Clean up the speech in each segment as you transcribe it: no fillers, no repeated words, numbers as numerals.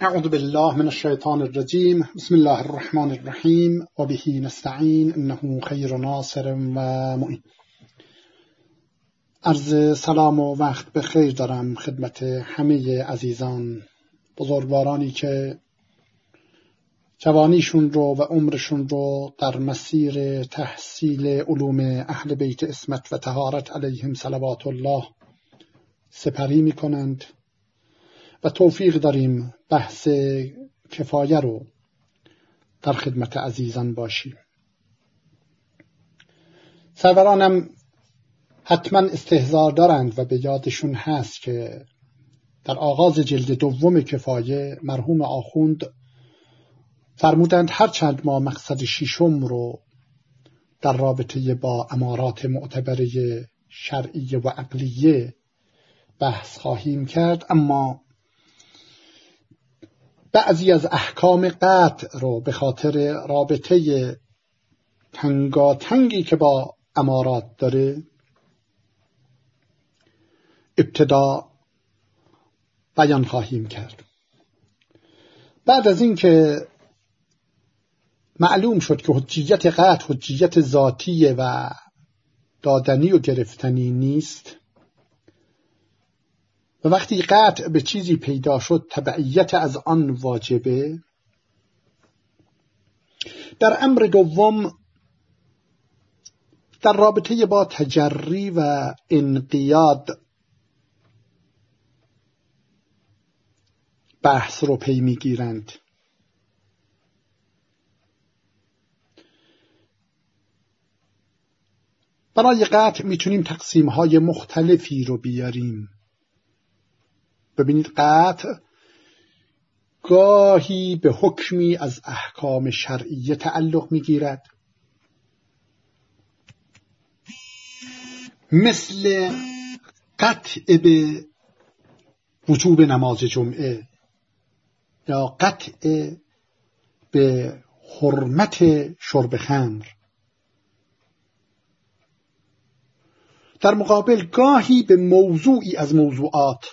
اعوذ بالله من الشیطان الرجیم. بسم الله الرحمن الرحیم و به نستعین انه خیر ناصر و معین. عرض سلام و وقت بخیر دارم خدمت همه عزیزان بزرگوارانی که جوانیشون رو و عمرشون رو در مسیر تحصیل علوم اهل بیت عصمت و طهارت علیهم صلوات الله سپری می کنند و توفیق داریم بحث کفایه رو در خدمت عزیزان باشیم. سرورانم حتما استحضار دارند و به یادشون هست که در آغاز جلد دوم کفایه مرحوم آخوند فرمودند هرچند ما مقصد ششم رو در رابطه با امارات معتبره شرعی و عقلیه بحث خواهیم کرد، اما بعضی از احکام قطع رو به خاطر رابطه تنگاتنگی که با امارات داره ابتدا بیان خواهیم کرد. بعد از این که معلوم شد که حجیت قطع حجیت ذاتیه و دادنی و گرفتنی نیست و وقتی قطع به چیزی پیدا شد تبعیت از آن واجبه، در امر دوم در رابطه با تجری و انقیاد بحث رو پی میگیرند. برای قطع میتونیم تقسیم‌های مختلفی رو بیاریم. ببینید، قطع گاهی به حکمی از احکام شرعیه تعلق میگیرد، مثل قطع به وجوب نماز جمعه یا قطع به حرمت شرب خمر. در مقابل گاهی به موضوعی از موضوعات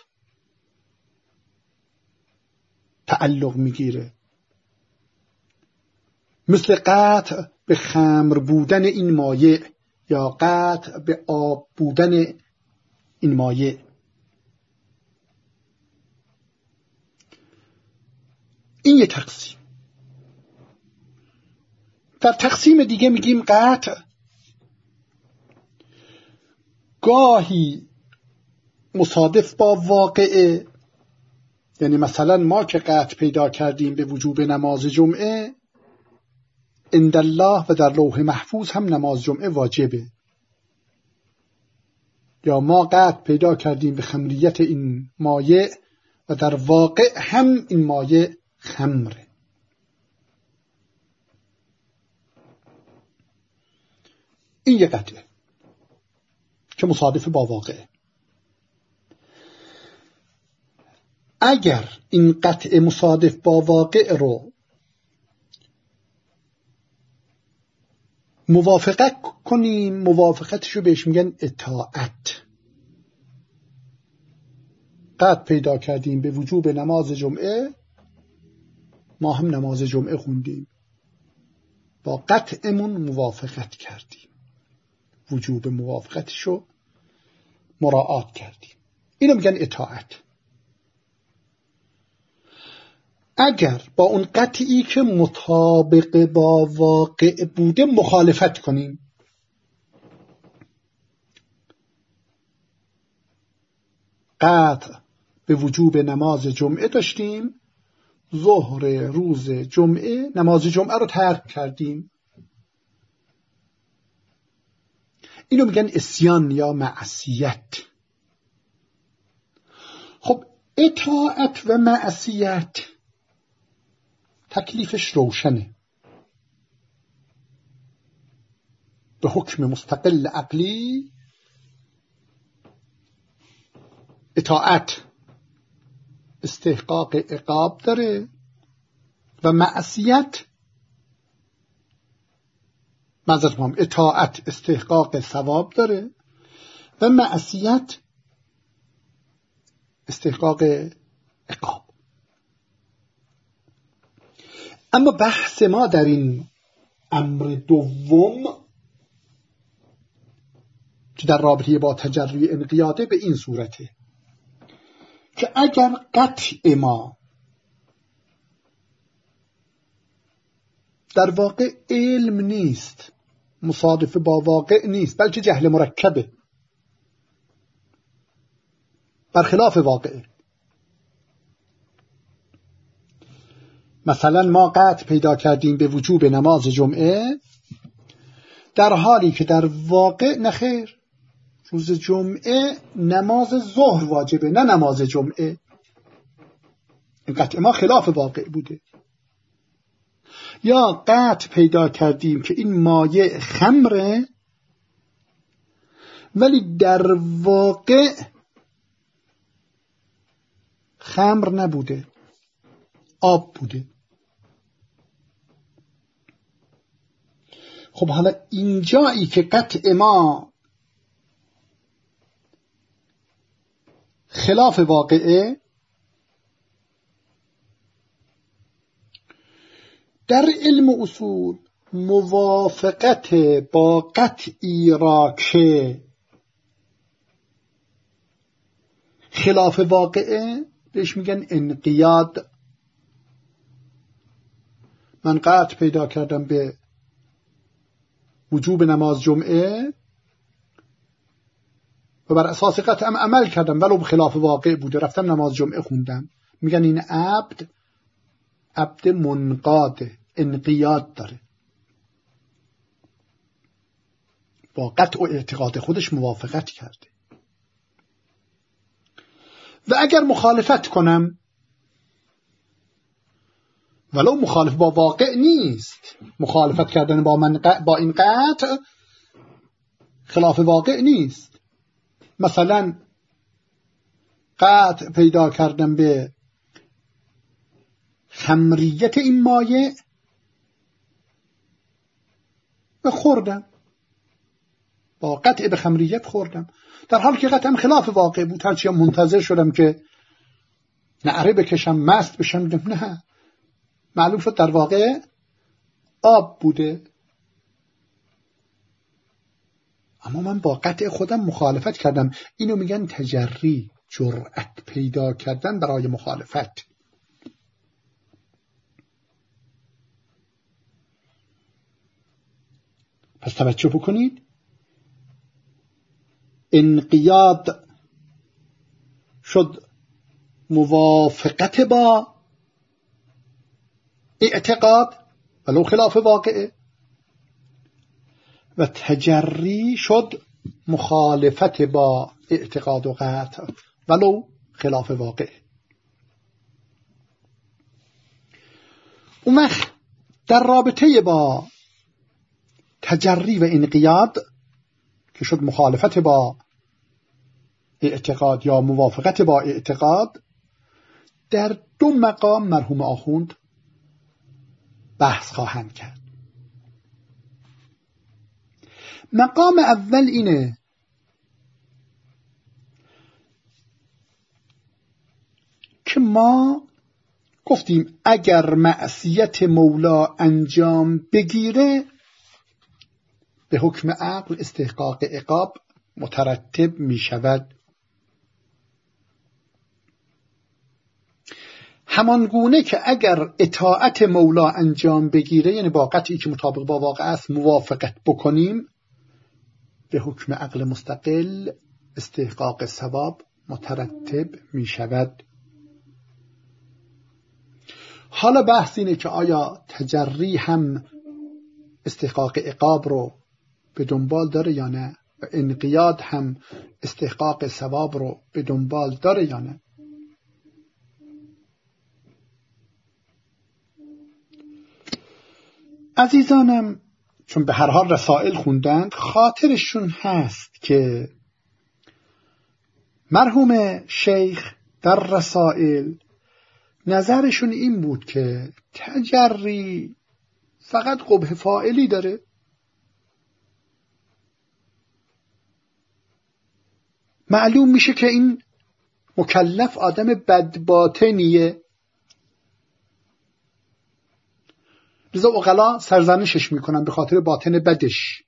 تعلق میگیره، مثل قطع به خمر بودن این مایع یا قطع به آب بودن این مایع. این یه تقسیم. در تقسیم دیگه میگیم قطع گاهی مصادف با واقعه، یعنی مثلا ما که قطع پیدا کردیم به وجوب نماز جمعه، عند الله و در لوح محفوظ هم نماز جمعه واجبه، یا ما قطع پیدا کردیم به خمریت این مایع و در واقع هم این مایع خمره. این یه قطعه که مصادف با واقعه. اگر این قطع مصادف با واقع رو موافقت کنیم، موافقتشو بهش میگن اطاعت. قطع پیدا کردیم به وجوب نماز جمعه، ما هم نماز جمعه خوندیم، با قطعمون موافقت کردیم، وجوب موافقتشو مراعات کردیم، اینو میگن اطاعت. اگر با اون قطعی که مطابق با واقع بوده مخالفت کنیم، قطع به وجوب نماز جمعه داشتیم، ظهر روز جمعه نماز جمعه رو ترک کردیم، اینو میگن عصیان یا معصیت. خب اطاعت و معصیت تکلیفش روشنه. به حکم مستقل عقلی اطاعت استحقاق عقاب داره و معصیت اطاعت استحقاق ثواب داره و معصیت استحقاق عقاب. اما بحث ما در این امر دوم که در رابطه با تجری انقیاده به این صورته که اگر قطع ما در واقع علم نیست، مصادف با واقع نیست، بلکه جهل مرکبه، برخلاف واقعه. مثلا ما قطع پیدا کردیم به وجوب نماز جمعه، در حالی که در واقع نخیر، روز جمعه نماز ظهر واجبه نه نماز جمعه. این قطع ما خلاف واقع بوده. یا قطع پیدا کردیم که این مایع خمره، ولی در واقع خمر نبوده، آب بوده. خب حالا اینجایی که قطع ما خلاف واقعه، در علم اصول موافقت با قطعی را که خلاف واقعه بهش میگن انقیاد. من قطع پیدا کردم به وجوب نماز جمعه و بر اساس قطعم عمل کردم ولو خلاف واقع بوده، رفتم نماز جمعه خوندم. میگن این عبد منقاده، انقیاد داره، با قطع و اعتقاد خودش موافقت کرده. و اگر مخالفت کنم ولو مخالف با واقع نیست، مخالفت کردن با این قطع خلاف واقع نیست. مثلا قطع پیدا کردم به خمریت این مایع و خوردم، با قطع به خمریت خوردم، در حالی که قطعم خلاف واقع بود. هرچی منتظر شدم که نعره بکشم مست بشم، نه، معلوم شد در واقع آب بوده. اما من با قطع خودم مخالفت کردم. اینو میگن تجری، جرأت پیدا کردن برای مخالفت. پس توجه بکنید، انقیاد شد موافقت با اعتقاد ولو خلاف واقعه، و تجری شد مخالفت با اعتقاد و قطع ولو خلاف واقعه. اون وقت در رابطه با تجری و انقیاد که شد مخالفت با اعتقاد یا موافقت با اعتقاد، در دو مقام مرحوم آخوند بحث خواهند کرد. مقام اول اینه که ما گفتیم اگر معصیت مولا انجام بگیره به حکم عقل استحقاق عقاب مترتب می شود. همانگونه که اگر اطاعت مولا انجام بگیره، یعنی با قطعی که مطابق با واقع است موافقت بکنیم، به حکم عقل مستقل استحقاق ثواب مترتب می شود. حالا بحث اینه که آیا تجری هم استحقاق عقاب رو به دنبال داره یا نه، و انقیاد هم استحقاق ثواب رو به دنبال داره یا نه. عزیزانم چون به هر حال رسائل خوندند، خاطرشون هست که مرحوم شیخ در رسائل نظرشون این بود که تجری فقط قبح فاعلی داره، معلوم میشه که این مکلف آدم بدباطنیه، لذا عقلا سرزنشش میکنن به خاطر باطن بدش،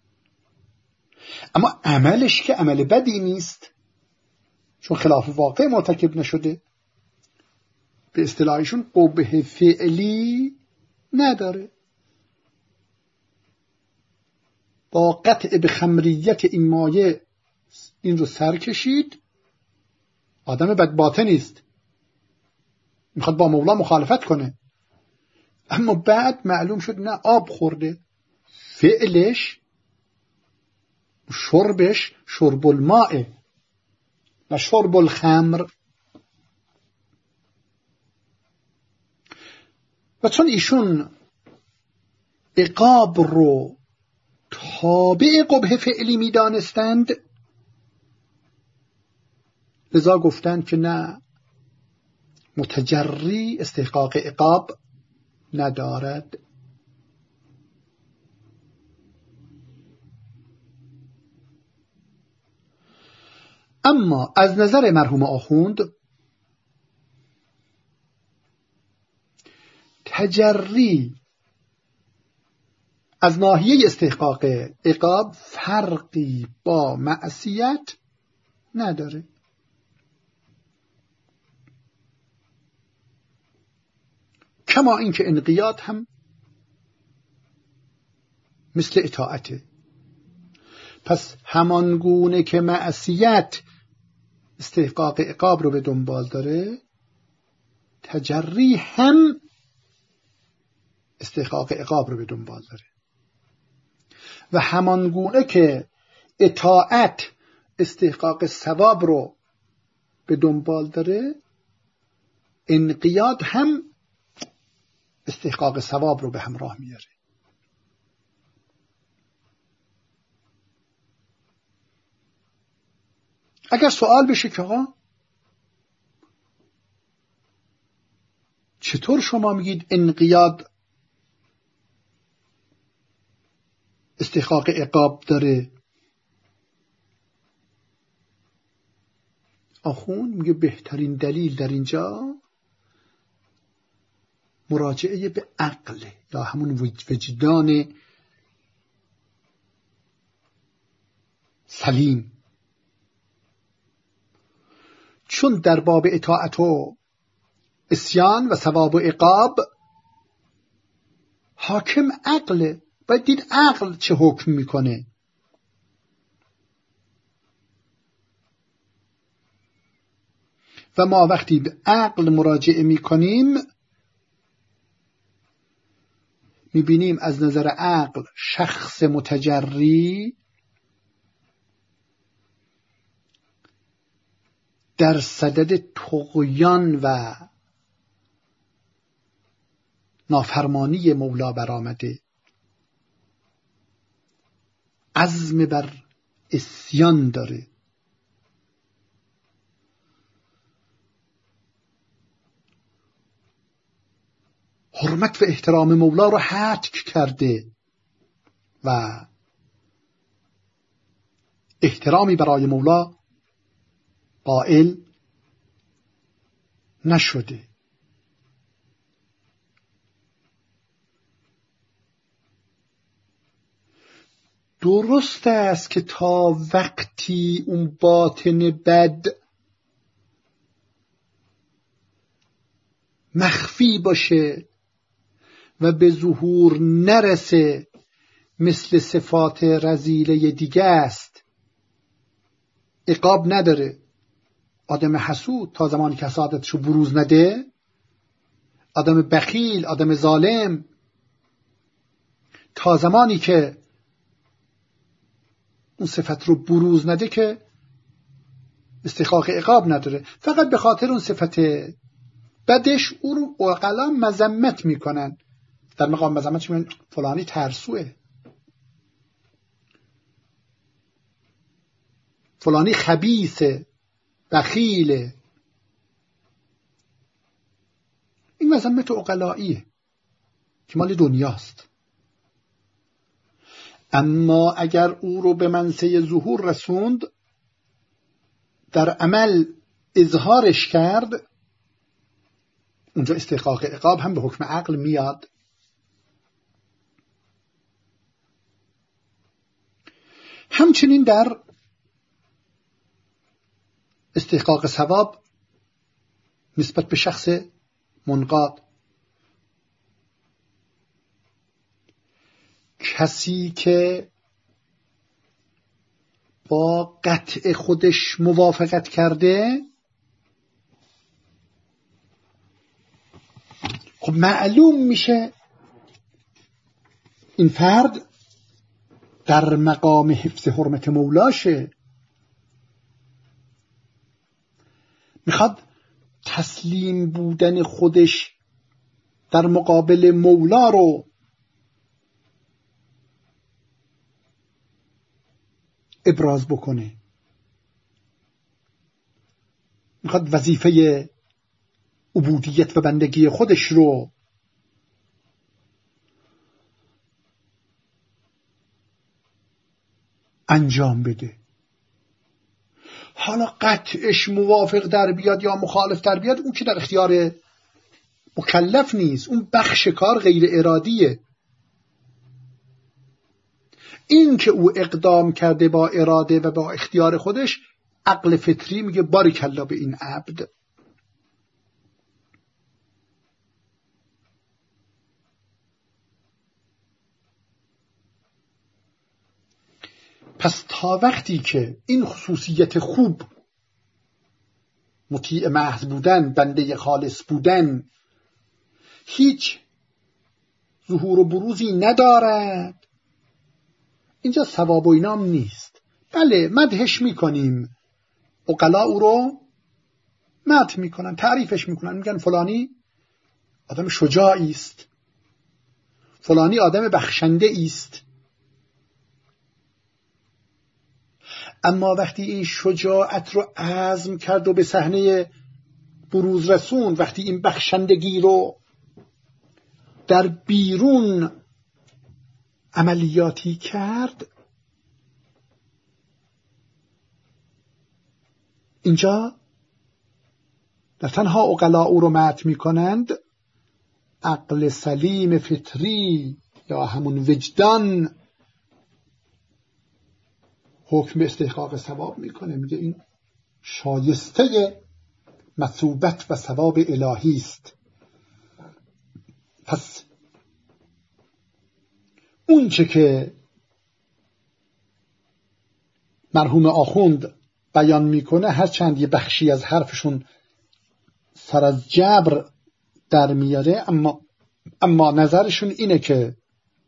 اما عملش که عمل بدی نیست، چون خلاف واقع مرتکب نشده، به اصطلاحشون قبح فعلی نداره. با قطع به خمریت این مایه این رو سر کشید، آدم بد باطنی است، میخواد با مولا مخالفت کنه، اما بعد معلوم شد نه آب خورده، فعلش شربش شرب الماء و شرب الخمر. و چون ایشون عقاب رو تابع قبح فعلی می دانستند، لذا گفتند که نه، متجری استحقاق عقاب ندارد. اما از نظر مرحوم آخوند تجری از ناحیه استحقاق عقاب فرقی با معصیت نداره. کما اینکه انقیاد هم مثل اطاعته. پس همان گونه که معصیت استحقاق عقاب رو به دنبال داره، تجری هم استحقاق عقاب رو به دنبال داره. و همان گونه که اطاعت استحقاق ثواب رو به دنبال داره، انقیاد هم استحقاق ثواب رو به همراه میاره. اگر سوال بشه که آقا چطور شما میگید انقیاد استحقاق عقاب داره؟ آخوند میگه بهترین دلیل در اینجا مراجعه به عقل یا همون وجدان سلیم، چون در باب اطاعت و عصیان و ثواب و عقاب حاکم عقله. باید دید عقل چه حکم میکنه. و ما وقتی به عقل مراجعه میکنیم میبینیم از نظر عقل شخص متجری در صدد طغیان و نافرمانی مولا برآمده، عزم بر عصیان داره، حرمت و احترام مولا رو هتک کرده و احترامی برای مولا قائل نشده. درست است که تا وقتی اون باطن بد مخفی باشه و به ظهور نرسه مثل صفات رذیله دیگه است، عقاب نداره. آدم حسود تا زمانی که حسادتشو بروز نده، آدم بخیل، آدم ظالم تا زمانی که اون صفت رو بروز نده که استحقاق عقاب نداره. فقط به خاطر اون صفت بدش او رو عقلا مذمت میکنن. در مقام مذمت میگن فلانی ترسوه، فلانی خبیثه، بخیله. این مذمت عقلاییه که مال دنیاست. اما اگر او رو به منصه ظهور رسوند، در عمل اظهارش کرد، اونجا استحقاق عقاب هم به حکم عقل میاد. همچنین در استحقاق ثواب نسبت به شخص منقاد، کسی که با قطع خودش موافقت کرده، خب معلوم میشه این فرد در مقام حفظ حرمت مولاشه، میخواد تسلیم بودن خودش در مقابل مولا رو ابراز بکنه، میخواد وظیفه عبودیت و بندگی خودش رو انجام بده. حالا قطعش موافق در بیاد یا مخالف در بیاد، اون که در اختیار مکلف نیست، اون بخش کار غیر ارادیه. این که او اقدام کرده با اراده و با اختیار خودش، عقل فطری میگه بارکالله به این عبد. پس تا وقتی که این خصوصیت خوب، مطیع محض بودن، بنده خالص بودن، هیچ ظهور و بروزی ندارد، اینجا ثواب و اینام نیست. بله مدحش میکنیم، عقلا او رو مدح میکنن، تعریفش میکنن، میگن فلانی آدم شجاعی است، فلانی آدم بخشنده است. اما وقتی این شجاعت رو عزم کرد و به صحنه بروز رسون، وقتی این بخشندگی رو در بیرون عملیاتی کرد، اینجا نه تنها عقلا او رو مدح میکنند، عقل سلیم فطری یا همون وجدان حکم به استحقاق ثواب میکنه، میگه این شایسته مثوبت و ثواب الهی است. پس اون چه که مرحوم آخوند بیان میکنه، هرچند یه بخشی از حرفشون سر از جبر در میاره، اما نظرشون اینه که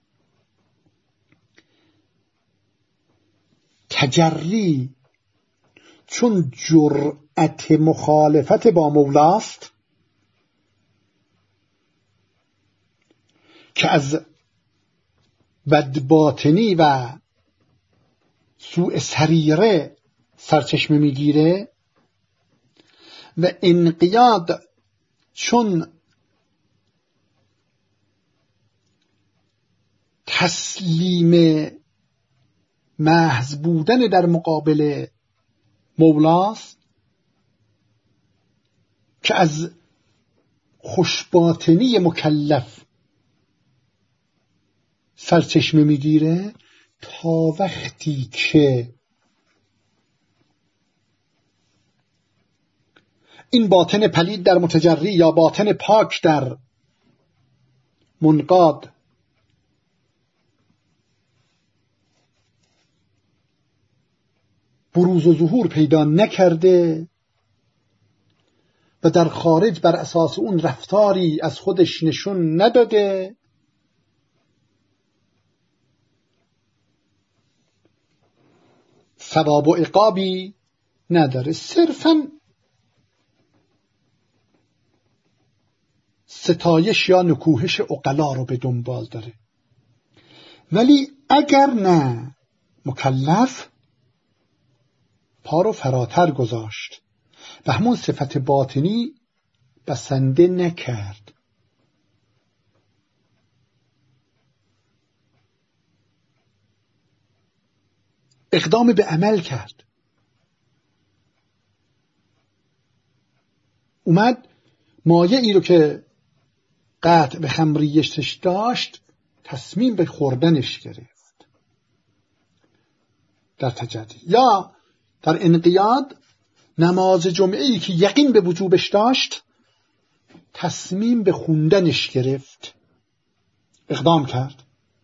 تجری چون جرأت مخالفت با مولاست که از بد باطنی و سوء سریره سرچشمه میگیره، و انقیاد چون تسلیم محض بودن در مقابل مولاست که از خوشباطنی مکلف سرچشمه میگیره، تا وقتی که این باطن پلید در متجری یا باطن پاک در منقاد بروز و ظهور پیدا نکرده و در خارج بر اساس اون رفتاری از خودش نشون نداده، ثواب و عقابی نداره، صرفاً ستایش یا نکوهش عقلا رو به دنبال داره. ولی اگر نه، مکلف پا رو فراتر گذاشت و همون صفت باطنی بسنده نکرد، اقدام به عمل کرد، اومد مایعی رو که قطع به خمریشش داشت تصمیم به خوردنش گرفت. در تجری. یا در انقیاد نماز جمعه‌ای که یقین به وجوبش داشت تصمیم به خوندنش گرفت، اقدام کرد.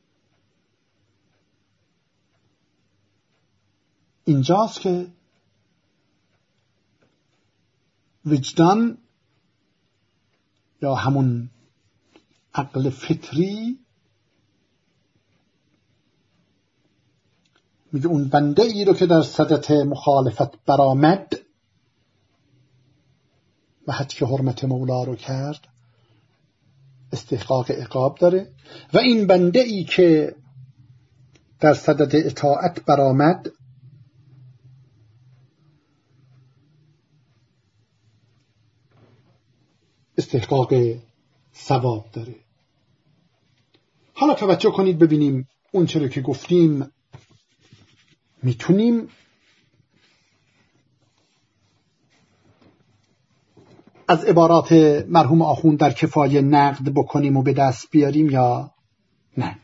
اینجاست که وجدان یا همون عقل فطری میگه اون بنده ای رو که در صدت مخالفت برآمد و هتک حرمت مولا رو کرد استحقاق عقاب داره، و این بنده ای که در صدد اطاعت برآمد استحقاق ثواب داره. حالا توجه کنید ببینیم اون چرا که گفتیم میتونیم از عبارات مرحوم آخوند در کفایه نقد بکنیم و به دست بیاریم یا نه.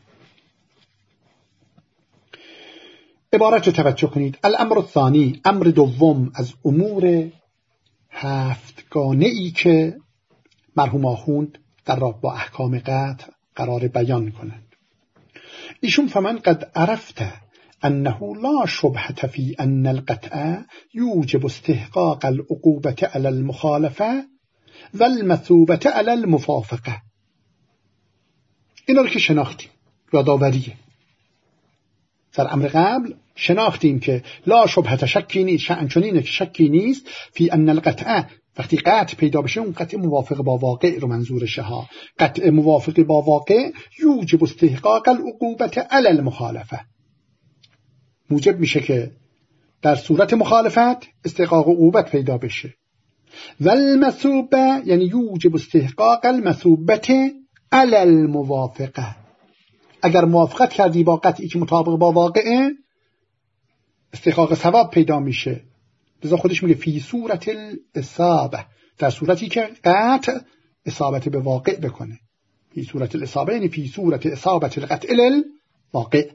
عبارت رو توجه کنید. الامر الثانی، امر دوم از امور هفتگانه ای که مرحوم آخوند در رابطه با احکام قطع قرار بیان کنند. ایشون فمن قد عرفت انه لا شبهة فی ان القطع یوجب استحقاق العقوبة علی المخالفه و المثوبة علی الموافقه. اینا رو که شناختیم، یادآوریه. در امر قبل شناختیم که لا شبهة شکی نیست، شأنچنینه که شکی نیست فی ان القطع، وقتی قطع پیدا بشه اون قطع موافق با واقع رو منظورشه ها. قطع موافق با واقع یوجب استحقاق العقوبة علی المخالفه، موجب میشه که در صورت مخالفت استحقاق عقوبت پیدا بشه. و المثوبه یعنی یوجب استحقاق المثوبه علی الموافقه، اگر موافقت کردی با قطعی که مطابق با واقعه استحقاق ثواب پیدا میشه. لذا خودش میگه فی صورت الاصابه، در صورتی که قطع اصابت به واقع بکنه. فی صورت الاصابه یعنی فی صورت اصابت القطع للواقع.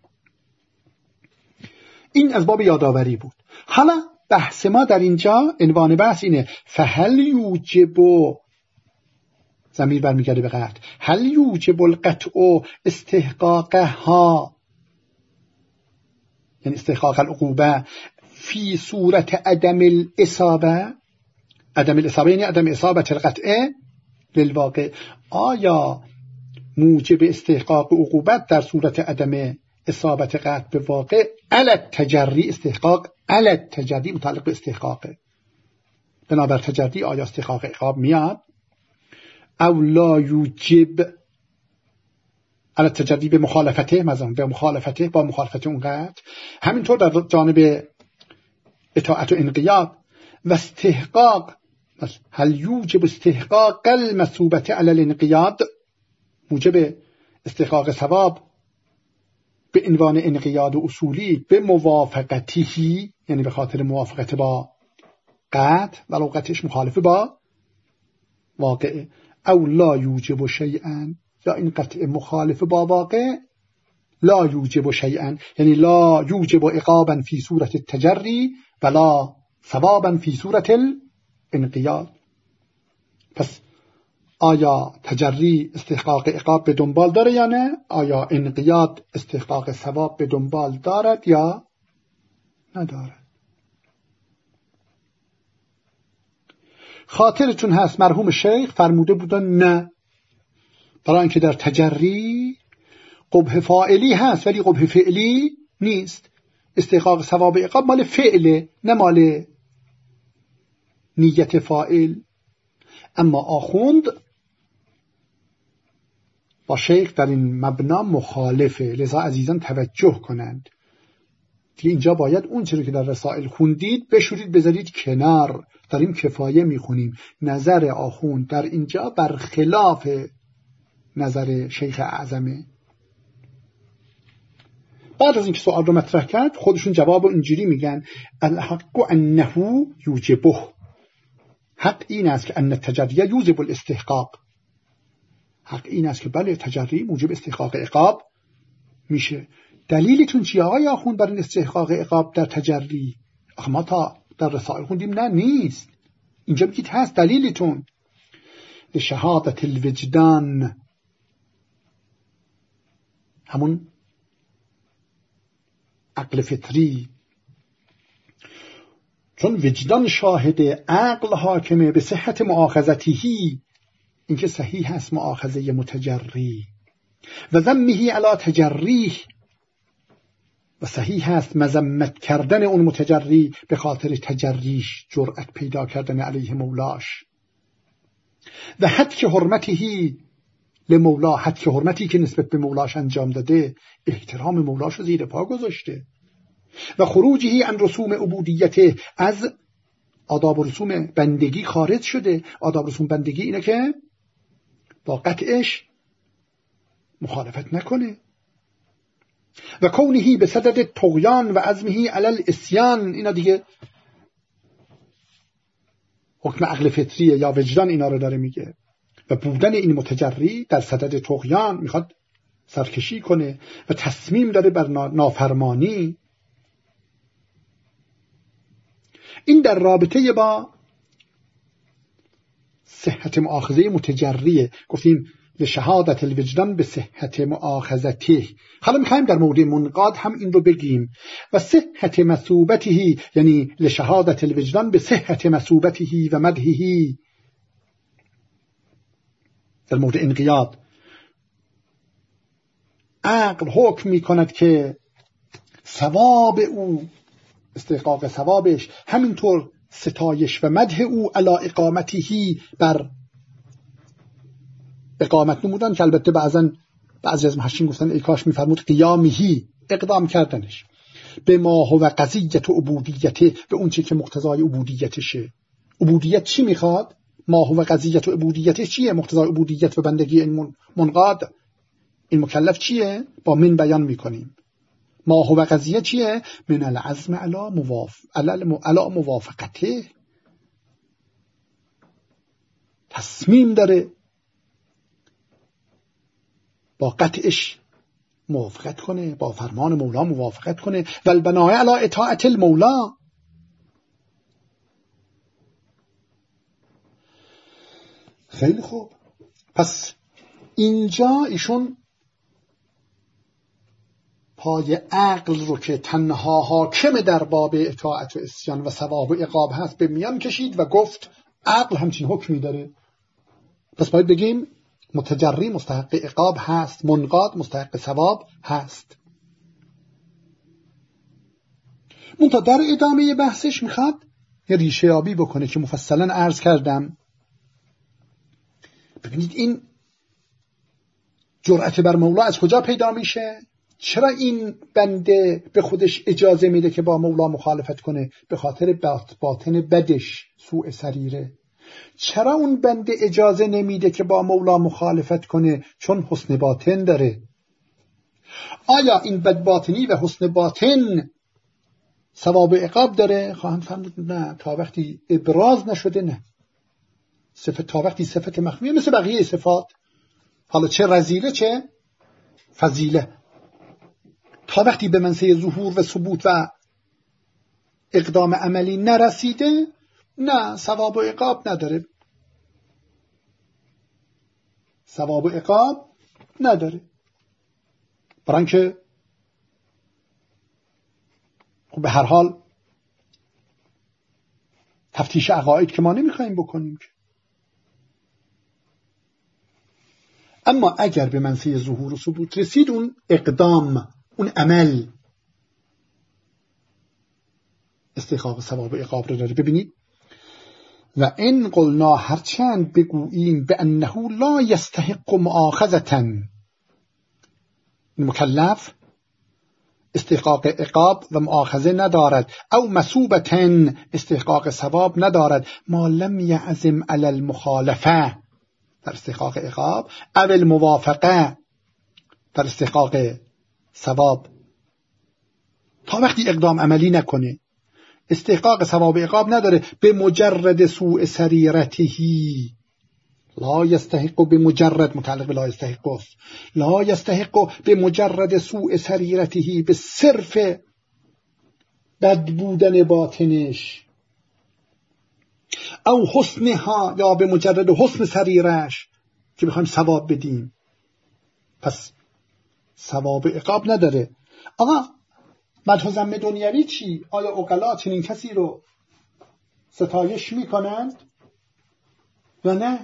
این از باب یادآوری بود. حالا بحث ما در اینجا، عنوان بحث اینه فهل یوجب، ضمیر برمیگرده به قطع، هل یوجب القطع استحقاقها، یعنی استحقاق العقوبه فی صورت عدم الاصابه. عدم الاصابه یعنی عدم اصابت القطع للواقع. آیا موجب استحقاق عقوبت در صورت عدم اصابت قطع به واقع علی التجری، استحقاق علی التجری متعلق به استحقاقه، بنابر تجری آیا استحقاق عقاب میاد؟ او لا یوجب علی التجری به مخالفته، مثلا به مخالفته، با مخالفت اون قطع. همینطور در جانب اطاعت و انقیاد و استحقاق، هل یوجب استحقاق المثوبة علی الانقیاد، موجب استحقاق ثواب به عنوان انقیاد و اصولی به موافقتیهی، یعنی به خاطر موافقت با قطع ولو قطعش مخالف با واقع. او لا یوجب شیئا، یا این قطع مخالف با واقع لا یوجب شیئا، یعنی لا یوجب عقابا فی صورت التجری ولا ثوابا فی صورت الانقیاد. پس آیا تجری استحقاق عقاب به دنبال داره یا نه؟ آیا انقیاد استحقاق ثواب به دنبال دارد یا ندارد؟ خاطرتون هست مرحوم شیخ فرموده بودن نه، برای اینکه در تجری قبح فاعلی هست ولی قبح فعلی نیست. استحقاق ثواب عقاب مال فعله نه مال نیت فاعل. اما آخوند با شیخ در این مبنا مخالفه. لذا عزیزان توجه کنند که اینجا باید اون چیزی که در رسائل خوندید بشورید بذارید کنار. در این کفایه میخونیم نظر آخوند در اینجا برخلاف نظر شیخ اعظمه. بعد از اینکه سوال رو مطرح کرد خودشون جواب اینجوری میگن الحق انه یوجبه، حق این است که ان التجری یوجب الاستحقاق، حق این است که بله تجری موجب استحقاق عقاب میشه. دلیلتون چیه آقای آخوند بر این استحقاق عقاب در تجری؟ آخه ما تا در رسائل خوندیم نه نیست، اینجا بگید هست. دلیلتون لشهادت الوجدان، همون عقل فطری، چون وجدان شاهد، عقل حاکمه به صحت مؤاخذتهی، اینکه صحیح هست مؤاخذه متجری، و ذمه علی تجریه، و صحیح هست مذمت کردن اون متجری به خاطر تجریش، جرأت پیدا کردن علیه مولاش، و حد که حرمتهی لمولا، حد که حرمتی که نسبت به مولاش انجام داده، احترام مولاش رو زیر پا گذاشته، و خروجهی عن رسوم عبودیته، از آداب و رسوم بندگی خارج شده. آداب و رسوم بندگی اینه که با قطعش مخالفت نکنه. و کونهی به صدد طغیان و عزمهی علی الاسیان، اینا دیگه حکم عقل فطریه یا وجدان اینا رو داره میگه. و بودن این متجری در صدد طغیان، میخواد سرکشی کنه و تصمیم داره بر نافرمانی. این در رابطه با صحت مؤاخذه متجریه. گفتیم لشهادت الوجدان به صحت مؤاخذته. حالا میخوایم در مورد منقاد هم این رو بگیم. و صحت مثوبته، یعنی لشهادت الوجدان به صحت مثوبته و مدحه. در مورد انقیاد عقل حکم میکند که ثواب او، استحقاق ثوابش، همینطور ستایش و مدح او علی اقامتهی، بر اقامت نمودن، که البته بعضی از محشین گفتن ای کاش میفرمود قیامهی، اقدام کردنش، به ما هو قضیت و عبودیته، به اون چی که مقتضای عبودیتشه. عبودیت چی میخواد؟ ما هو قضیت و عبودیتش چیه؟ مقتضای عبودیت و بندگی این منقاد، این مکلف چیه؟ با من بیان میکنیم. ما هو قضیه چیه؟ من العزم علی موافقته، تصمیم داره با قطعش موافقت کنه، با فرمان مولا موافقت کنه. و البناء علی اطاعت المولا. خیلی خوب، پس اینجا ایشون پای عقل رو که تنها حاکم در باب اطاعت و عصیان و ثواب و عقاب هست به میان کشید و گفت عقل همچین حکمی داره. پس باید بگیم متجری مستحق عقاب هست، منقاد مستحق ثواب هست. منتها در ادامه بحثش میخواد یه ریشه یابی بکنه که مفصلا عرض کردم. ببینید این جرأت بر مولا از کجا پیدا میشه؟ چرا این بنده به خودش اجازه میده که با مولا مخالفت کنه؟ به خاطر باطن بدش، سوء سریره. چرا اون بنده اجازه نمیده که با مولا مخالفت کنه؟ چون حسن باطن داره. آیا این بد باطنی و حسن باطن ثواب عقاب داره؟ خواهم فرمود نه، تا وقتی ابراز نشده نه. تا وقتی صفت مخفیه مثل بقیه صفات، حالا چه رذیله چه فضیله، تا وقتی به منزله ظهور و ثبوت و اقدام عملی نرسیده نه، ثواب و عقاب نداره. ثواب و عقاب نداره. برای اینکه خب به هر حال تفتیش عقاید که ما نمیخوایم بکنیم. اما اگر به منزله ظهور و ثبوت رسید، اون اقدام، اون عمل استحقاق ثواب و عقاب رو داره. ببینید و ان قلنا، هرچند بگوییم به انه لا یستحق مؤاخذتن، مکلف استحقاق عقاب و مؤاخذه ندارد، او مثوبتن استحقاق ثواب ندارد، ما لم یعزم علی المخالفه در استحقاق عقاب، او الموافقه در استحقاق ثواب. تا وقتی اقدام عملی نکنه استحقاق ثواب عقاب نداره. به مجرد سوء سریرتهی، لا یستحق بمجرد متعلق به لا یستحق است، لا یستحق بمجرد سوء سریرته، به صرف بد بودن باطنش، او حسنها، یا به مجرد حسن سریرش که بخوایم ثواب بدیم، پس ثواب عقاب نداره. آقا مدح و ذم دنیوی چی؟ آیا عقلا چنین کسی رو ستایش میکنند یا نه؟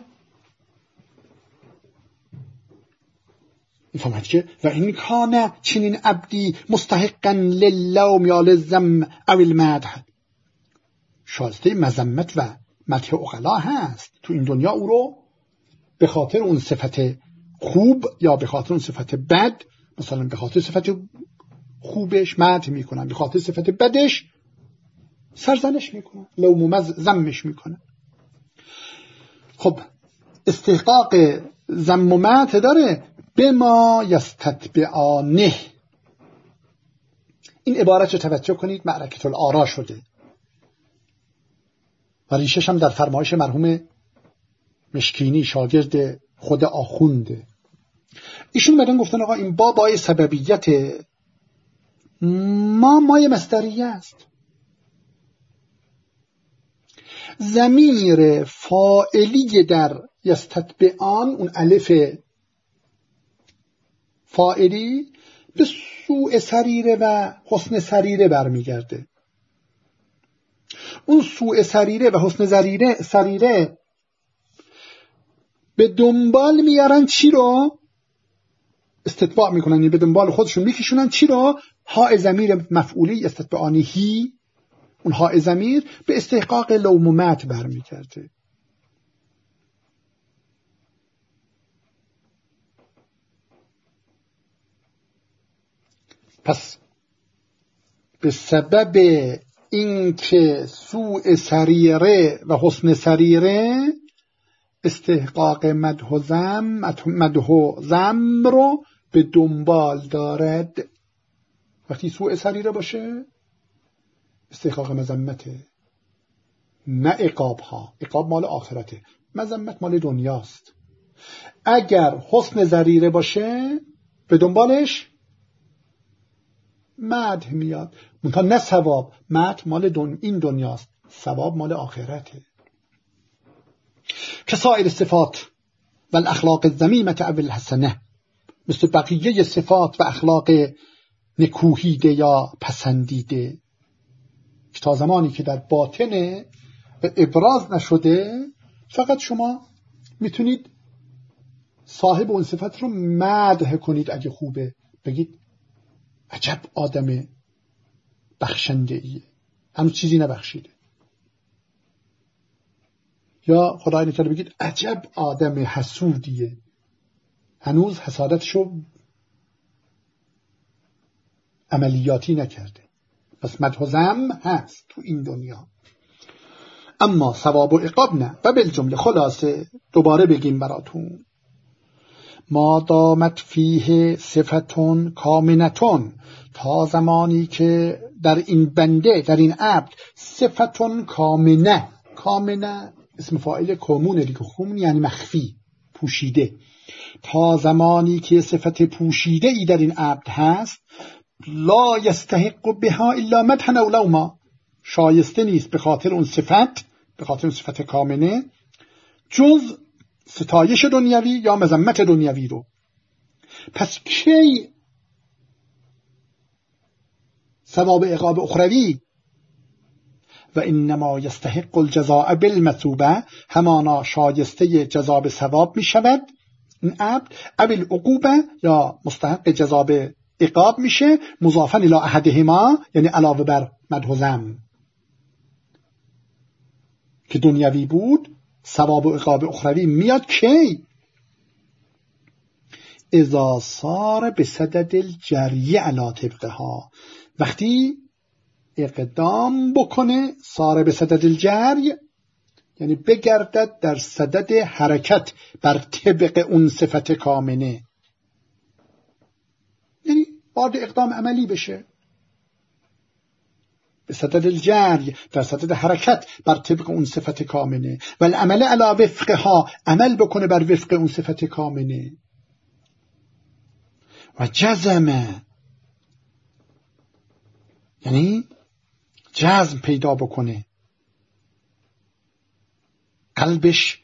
میفهمد که و این کانه چنین عبدی مستحقا للوم یا للذم او المدح، شایسته مذمت و مدح عقلا هست تو این دنیا، او رو به خاطر اون صفت خوب یا به خاطر اون صفت بد، مثلا به خاطر صفت خوبش مدح میکنن، به خاطر صفت بدش سرزنش میکنن، لوم و ذمش میکنن. خب استحقاق ذم و مدح داره بما یستتبعانه. این عبارت رو توجه کنید، معرکة الآرا شده و ریشش هم در فرمایش مرحوم مشکینی شاگرد خود آخونده. ایشون بدن گفتن آقا این بابای سببیت مایه مصدریه است، ضمیر فاعلی در یستتبعان، اون الف فاعلی به سوء سریره و حسن سریره برمیگرده. اون سوء سریره و حسن سریره به دنبال میارن چی رو؟ استتباع میکنن، یعنی به دنبال خودشون میکشونن چی رو؟ ها ضمیر مفعولی استتباعانی هی، اون ها ضمیر به استحقاق لوم و مدح برمیگرده. پس به سبب اینکه سوء سریره و حسن سریره استحقاق مدح و ذم رو به دنبال دارد. وقتی سوء سریره باشه استحقاق مذمته، نه عقاب ها. عقاب مال آخرته، مذمت مال دنیاست. اگر حسن سریره باشه به دنبالش مدح میاد، منتها نه ثواب. مدح مال این دنیاست، ثواب مال آخرته. که سایر صفات و الاخلاق الذمیمه او الحسنه، مثل بقیه صفات و اخلاق نکوهیده یا پسندیده که تا زمانی که در باطن ابراز نشده، فقط شما میتونید صاحب اون صفت رو مدح کنید. اگه خوبه بگید عجب آدم بخشنده ایه، هنوز چیزی نبخشیده. یا خدای نکرده بگید عجب آدم حسودیه، هنوز حسادتشو عملیاتی نکرده. پس مدح و ذم هست تو این دنیا، اما ثواب و عقاب نه. و بالجمله خلاصه دوباره بگیم براتون، ما دامت فیه صفتون کامنتون، تا زمانی که در این بنده، در این عبد صفتون کامنه، کامنه اسم فاعل کمونه دیگه، خومون یعنی مخفی، پوشیده. تا زمانی که صفت پوشیده ای در این عبد هست، لا یستحق بها الا مدحا او لوما، شایسته نیست به خاطر اون صفت، به خاطر اون صفت کامنه، جز ستایش دنیوی یا مذمت دنیوی رو. پس کی ثواب عقاب اخروی؟ و انما یستحق الجزاء بالمثوبه، همانا شایسته جزا به ثواب می شود این عبد، او العقوبه یا مستحق جزا به عقاب میشه، مضافا الی احدهما، یعنی علاوه بر مدح و ذم که دنیوی بود، ثواب و عقاب اخروی میاد کی؟ اذا صار بصدد الجری علی طبقها، وقتی اقدام بکنه، صار بصدد الجری یعنی بگردد در صدد حرکت بر طبق اون صفت کامنه، یعنی وارد اقدام عملی بشه. به صدد الجری، در صدد حرکت بر طبق اون صفت کامنه، و العمل علی وفقها، عمل بکنه بر وفق اون صفت کامنه. و جزم، یعنی جزم پیدا بکنه، قلبش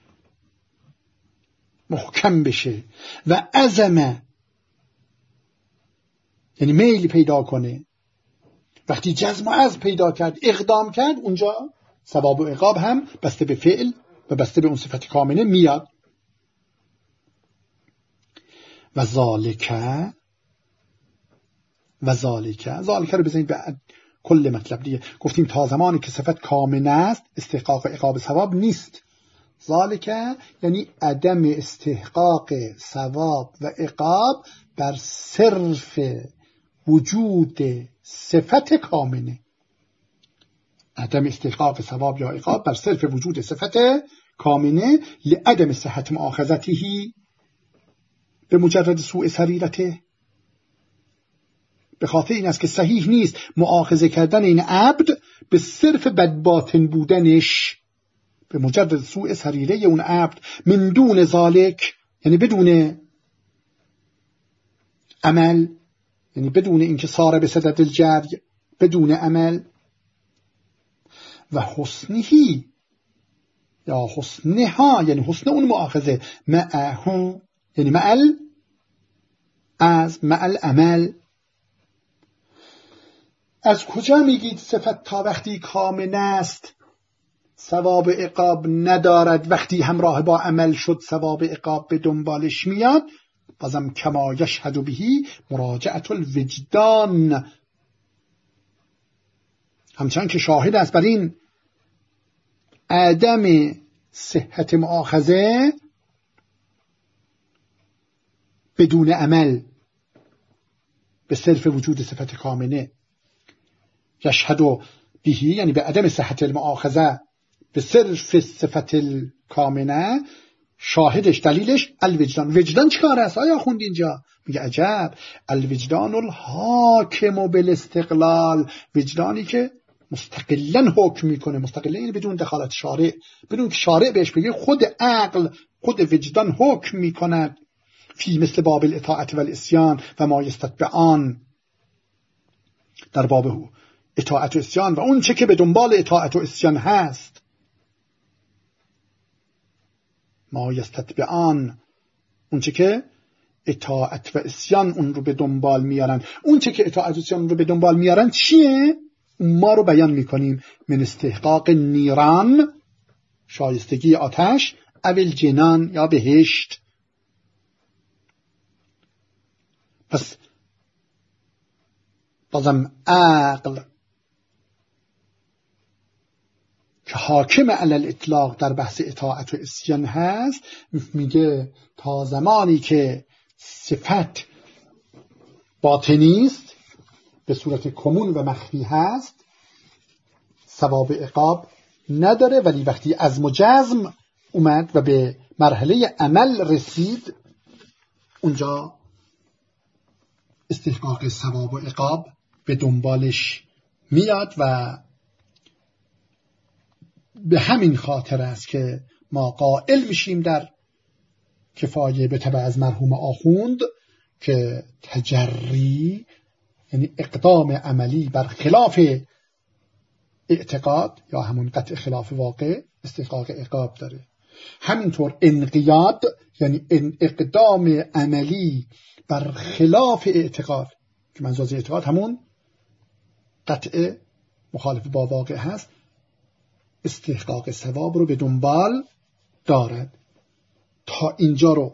محکم بشه. و عزم، یعنی میل پیدا کنه. وقتی جزم و عزم پیدا کرد، اقدام کرد، اونجا ثواب و عقاب هم بسته به فعل و بسته به اون صفت کامنه میاد. و ذالک رو بزنید به کل مطلب دیگه. گفتیم تا زمانی که صفت کامنه است استحقاق عقاب ثواب نیست. ذالک یعنی عدم استحقاق ثواب و عقاب بر صرف وجود صفت کامنه. عدم استحقاق ثواب یا عقاب بر صرف وجود صفت کامنه، لعدم صحت مؤاخذته، به مجرد سوء سریرته، به خاطر این است که صحیح نیست مؤاخذه کردن این عبد به صرف بدباطن بودنش، به مجرد سوء سریره اون عبد، من دون ذالک، یعنی بدون عمل، یعنی بدون اینکه ساره به صدد الجری، بدون عمل. و حسنهی یا حسنها، یعنی حسن اون مؤاخذه، معه، یعنی معل عمل. از کجا میگید صفت تا وقتی کامل است ثواب عقاب ندارد، وقتی همراه با عمل شد ثواب عقاب به دنبالش میاد؟ بازم کما یشهد بهی مراجعت الوجدان، همچنان که شاهد است بر این عدم صحت مؤاخذه بدون عمل به صرف وجود صفت کامنه. یشهد بهی یعنی به عدم صحت المؤاخذه به صرف صفت کامنه، شاهدش دلیلش الوجدان. وجدان چیکار است؟ آیا خوند اینجا؟ میگه عجب، الوجدان الحاکم بالاستقلال، وجدانی که مستقلا حکم میکنه. مستقلا یعنی بدون دخالت شارع، بدون که شارع بهش بگه، خود عقل، خود وجدان حکم میکند. فی مثل باب الاطاعت و الاسیان و ما یستتبعان، در باب اطاعت و اسیان و اون چه که به دنبال اطاعت و اسیان هست. ما یستتبعان، اون چه که اطاعت و اسیان اون رو به دنبال میارن. اون چه که اطاعت و اسیان رو به دنبال میارن چیه؟ ما رو بیان میکنیم. من استحقاق نیران، شایستگی آتش، اول جنان یا بهشت. پس بازم عقل که حاکم علی الاطلاق در بحث اطاعت و اسیان هست، میگه تا زمانی که صفت باطنی است، به صورت کمون و مخفی هست، ثواب عقاب نداره. ولی وقتی عزم و جزم اومد و به مرحله عمل رسید، اونجا استحقاق ثواب و عقاب به دنبالش میاد. و به همین خاطر است که ما قائل میشیم در کفایه به تبع از مرحوم آخوند که تجری یعنی اقدام عملی بر خلاف اعتقاد یا همون قطع خلاف واقع استحقاق عقاب داره. همینطور انقیاد یعنی اقدام عملی بر خلاف اعتقاد، که منظور از اعتقاد همون قطع مخالف با واقع هست، استحقاق ثواب رو به دنبال دارد. تا اینجا رو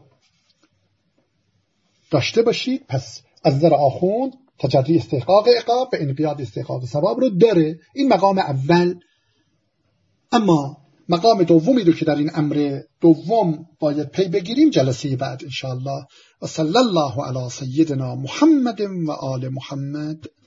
داشته باشید. پس از نظر آخوند تجری استحقاق عقاب و انقیاد استحقاق ثواب رو داره. این مقام اول. اما مقام دومی رو که در این امر دوم باید پی بگیریم جلسه بعد انشاءالله. و صلی الله علی سیدنا محمد و آل محمد.